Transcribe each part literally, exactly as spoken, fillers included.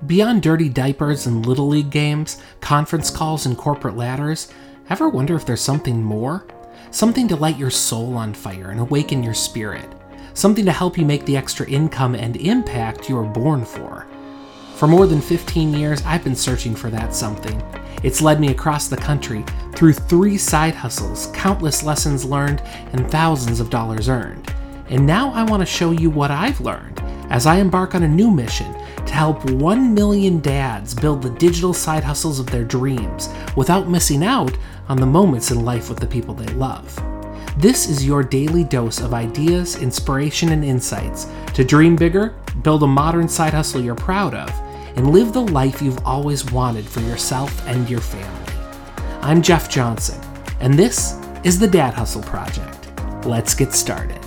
Beyond dirty diapers and Little League games, conference calls and corporate ladders, ever wonder if there's something more? Something to light your soul on fire and awaken your spirit. Something to help you make the extra income and impact you were born for. For more than fifteen years, I've been searching for that something. It's led me across the country through three side hustles, countless lessons learned, and thousands of dollars earned. And now I want to show you what I've learned as I embark on a new mission to help one million dads build the digital side hustles of their dreams without missing out on the moments in life with the people they love. This is your daily dose of ideas, inspiration, and insights to dream bigger, build a modern side hustle you're proud of, and live the life you've always wanted for yourself and your family. I'm Jeff Johnson, and this is the Dad Hustle Project. Let's get started.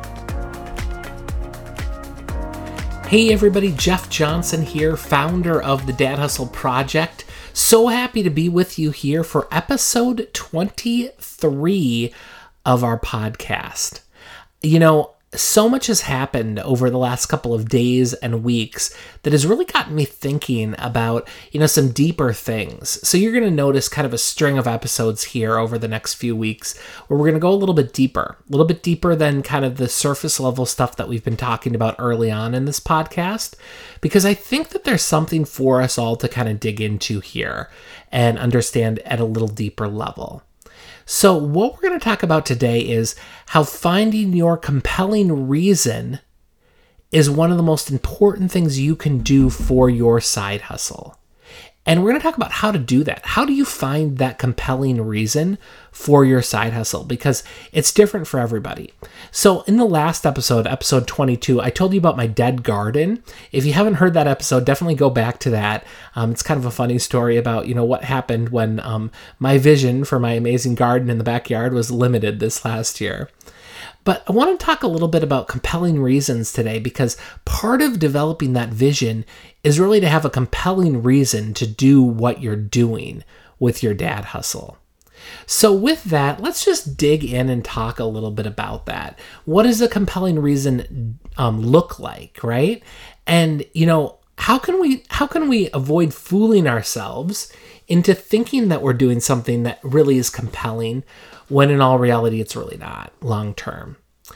Hey everybody, Jeff Johnson here, founder of the Dad Hustle Project. So happy to be with you here for episode twenty-three of our podcast. You know, so much has happened over the last couple of days and weeks that has really gotten me thinking about, you know, some deeper things. So you're going to notice kind of a string of episodes here over the next few weeks where we're going to go a little bit deeper, a little bit deeper than kind of the surface level stuff that we've been talking about early on in this podcast, because I think that there's something for us all to kind of dig into here and understand at a little deeper level. So what we're going to talk about today is how finding your compelling reason is one of the most important things you can do for your side hustle. And we're going to talk about how to do that. How do you find that compelling reason for your side hustle? Because it's different for everybody. So in the last episode, episode twenty-two, I told you about my dead garden. If you haven't heard that episode, definitely go back to that. Um, it's kind of a funny story about, you know, what happened when um, my vision for my amazing garden in the backyard was limited this last year. But I want to talk a little bit about compelling reasons today, because part of developing that vision is really to have a compelling reason to do what you're doing with your dad hustle. So with that, let's just dig in and talk a little bit about that. What does a compelling reason um, look like, right? And, you know, how can we how can we avoid fooling ourselves into thinking that we're doing something that really is compelling when in all reality it's really not long term?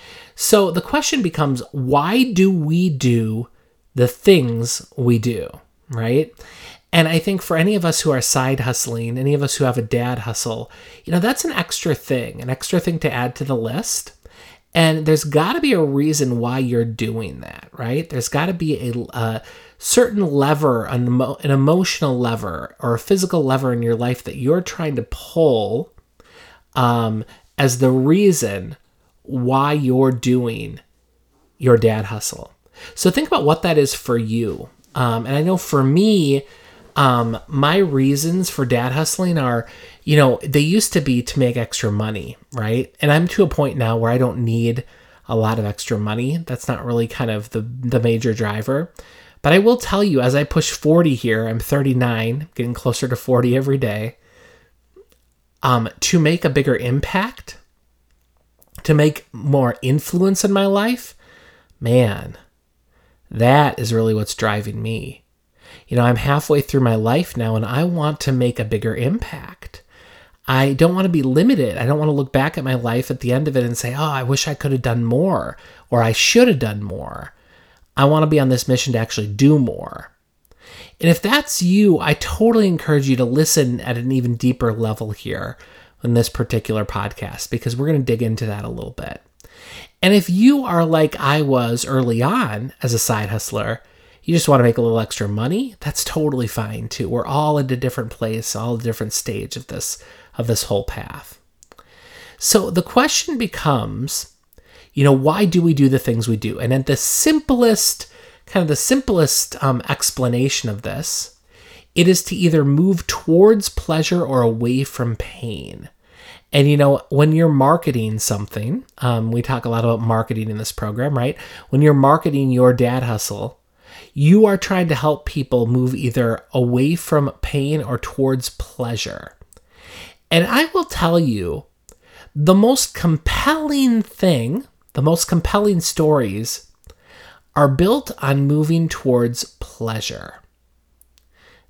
So the question becomes, why do we do the things we do, right? And I think for any of us who are side hustling, any of us who have a dad hustle, you know, that's an extra thing, an extra thing to add to the list. And there's got to be a reason why you're doing that, right? There's got to be a, a certain lever, an, emo- an emotional lever or a physical lever in your life that you're trying to pull um, as the reason why you're doing your dad hustle. So think about what that is for you. Um, and I know for me, um, my reasons for dad hustling are, you know, they used to be to make extra money, right? And I'm to a point now where I don't need a lot of extra money. That's not really kind of the, the major driver. But I will tell you, as I push forty here, I'm thirty-nine, getting closer to forty every day, um, to make a bigger impact, to make more influence in my life, man, that is really what's driving me. You know, I'm halfway through my life now and I want to make a bigger impact. I don't want to be limited. I don't want to look back at my life at the end of it and say, oh, I wish I could have done more, or I should have done more. I want to be on this mission to actually do more. And if that's you, I totally encourage you to listen at an even deeper level here in this particular podcast, because we're going to dig into that a little bit. And if you are like I was early on as a side hustler, you just want to make a little extra money, that's totally fine too. We're all at a different place, all at a different stage of this, of this whole path. So the question becomes, you know, why do we do the things we do? And at the simplest, kind of the simplest um, explanation of this, it is to either move towards pleasure or away from pain. And, you know, when you're marketing something, um, we talk a lot about marketing in this program, right? When you're marketing your dad hustle, you are trying to help people move either away from pain or towards pleasure. And I will tell you, the most compelling thing, the most compelling stories are built on moving towards pleasure.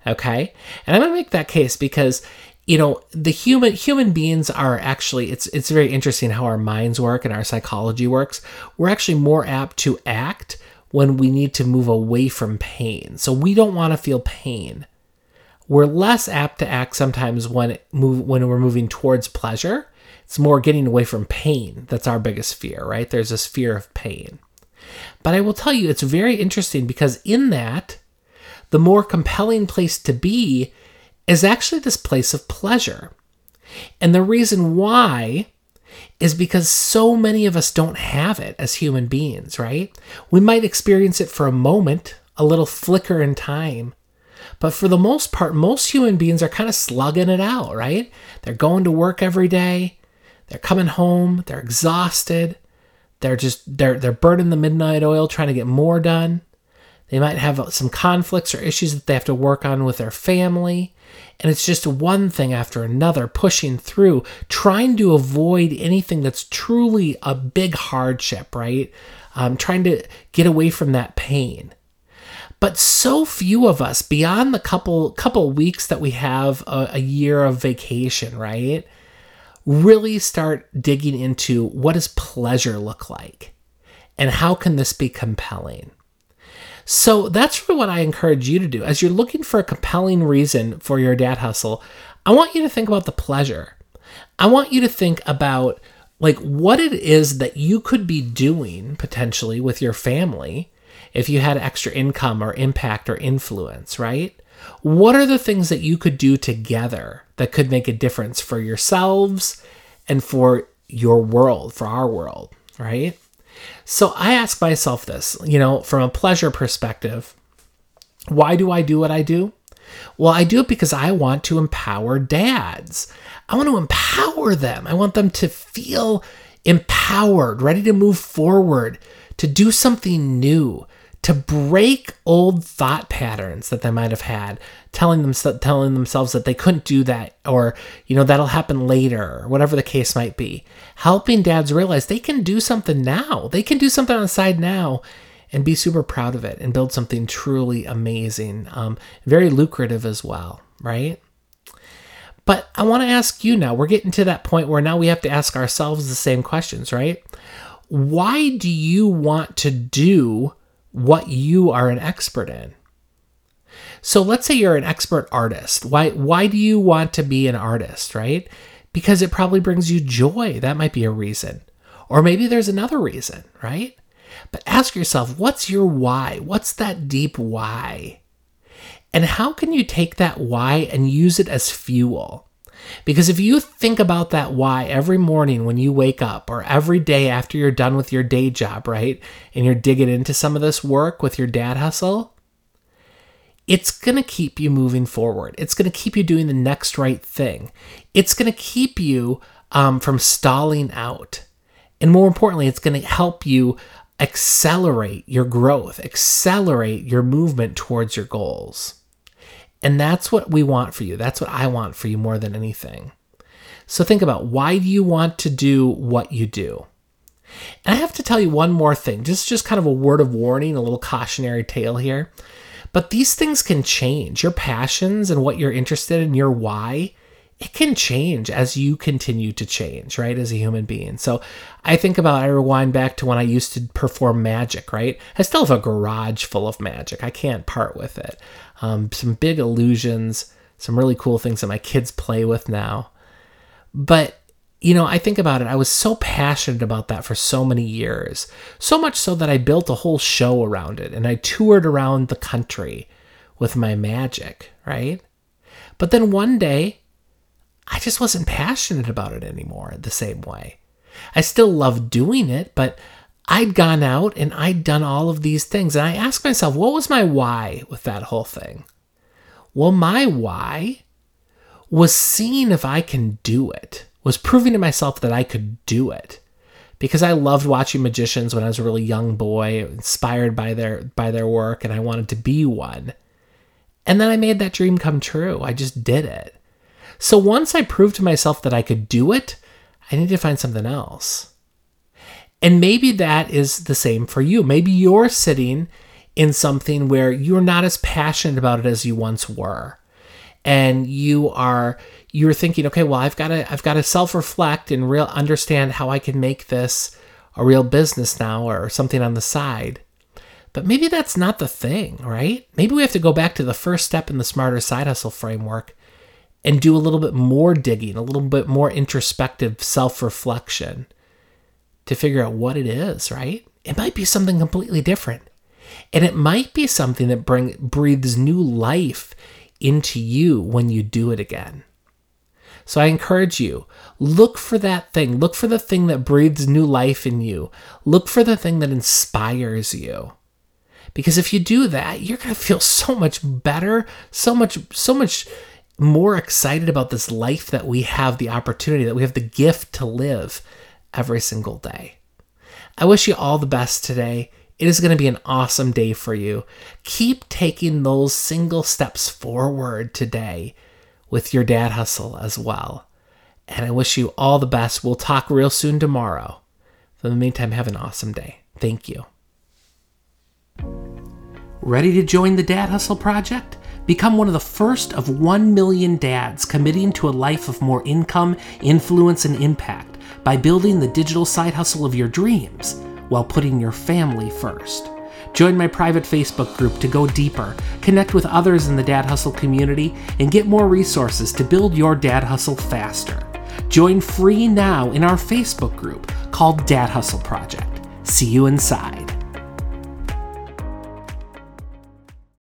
Okay? And I'm going to make that case because, you know, the human human beings are actually, it's it's very interesting how our minds work and our psychology works. We're actually more apt to act when we need to move away from pain. So we don't want to feel pain. We're less apt to act sometimes when it move when we're moving towards pleasure. It's more getting away from pain. That's our biggest fear, right? There's this fear of pain. But I will tell you, it's very interesting because in that, the more compelling place to be is actually this place of pleasure. And the reason why is because so many of us don't have it as human beings, right? We might experience it for a moment, a little flicker in time. But for the most part, most human beings are kind of slugging it out, right? They're going to work every day. They're coming home. They're exhausted. They're just, they're, they're burning the midnight oil trying to get more done. They might have some conflicts or issues that they have to work on with their family. And it's just one thing after another, pushing through, trying to avoid anything that's truly a big hardship, right? Um, trying to get away from that pain. But so few of us, beyond the couple couple weeks that we have a, a year of vacation, right, really start digging into what does pleasure look like? And how can this be compelling? So that's really what I encourage you to do. As you're looking for a compelling reason for your dad hustle, I want you to think about the pleasure. I want you to think about like what it is that you could be doing potentially with your family if you had extra income or impact or influence, right? What are the things that you could do together that could make a difference for yourselves and for your world, for our world, right? So I ask myself this, you know, from a pleasure perspective, why do I do what I do? Well, I do it because I want to empower dads. I want to empower them. I want them to feel empowered, ready to move forward, to do something new, to break old thought patterns that they might have had, telling them telling themselves that they couldn't do that, or, you know, that'll happen later, or whatever the case might be. Helping dads realize they can do something now. They can do something on the side now and be super proud of it and build something truly amazing, um, very lucrative as well, right? But I want to ask you now, we're getting to that point where now we have to ask ourselves the same questions, right? Why do you want to do what you are an expert in? So let's say you're an expert artist. Why why do you want to be an artist, right? Because it probably brings you joy. That might be a reason. Or maybe there's another reason, right? But ask yourself, what's your why? What's that deep why? And how can you take that why and use it as fuel? Because if you think about that why every morning when you wake up, or every day after you're done with your day job, right, and you're digging into some of this work with your dad hustle, it's going to keep you moving forward. It's going to keep you doing the next right thing. It's going to keep you um, from stalling out. And more importantly, it's going to help you accelerate your growth, accelerate your movement towards your goals. And that's what we want for you. That's what I want for you more than anything. So think about, why do you want to do what you do? And I have to tell you one more thing, just, just kind of a word of warning, a little cautionary tale here. But these things can change. Your passions and what you're interested in, your why, it can change as you continue to change, right, as a human being. So I think about, I rewind back to when I used to perform magic, right? I still have a garage full of magic. I can't part with it. Um, some big illusions, some really cool things that my kids play with now. But, you know, I think about it, I was so passionate about that for so many years. So much so that I built a whole show around it, and I toured around the country with my magic, right? But then one day, I just wasn't passionate about it anymore the same way. I still loved doing it, but I'd gone out and I'd done all of these things. And I asked myself, what was my why with that whole thing? Well, my why was seeing if I can do it, was proving to myself that I could do it. Because I loved watching magicians when I was a really young boy, inspired by their by their work, and I wanted to be one. And then I made that dream come true. I just did it. So once I proved to myself that I could do it, I need to find something else. And maybe that is the same for you. Maybe you're sitting in something where you're not as passionate about it as you once were. and you are you're thinking, okay, well, I've got to I've got to self-reflect and real understand how I can make this a real business now or something on the side. But maybe that's not the thing, right? Maybe we have to go back to the first step in the Smarter Side Hustle framework and do a little bit more digging, a little bit more introspective self-reflection to figure out what it is, right? It might be something completely different. And it might be something that bring, breathes new life into you when you do it again. So I encourage you, look for that thing. Look for the thing that breathes new life in you. Look for the thing that inspires you. Because if you do that, you're going to feel so much better, so much, so much more excited about this life that we have the opportunity, that we have the gift to live every single day. I wish you all the best today. It is going to be an awesome day for you. Keep taking those single steps forward today with your dad hustle as well. And I wish you all the best. We'll talk real soon tomorrow. In the meantime, have an awesome day. Thank you. Ready to join the Dad Hustle Project? Become one of the first of one million dads committing to a life of more income, influence, and impact by building the digital side hustle of your dreams while putting your family first. Join my private Facebook group to go deeper, connect with others in the Dad Hustle community, and get more resources to build your dad hustle faster. Join free now in our Facebook group called Dad Hustle Project. See you inside.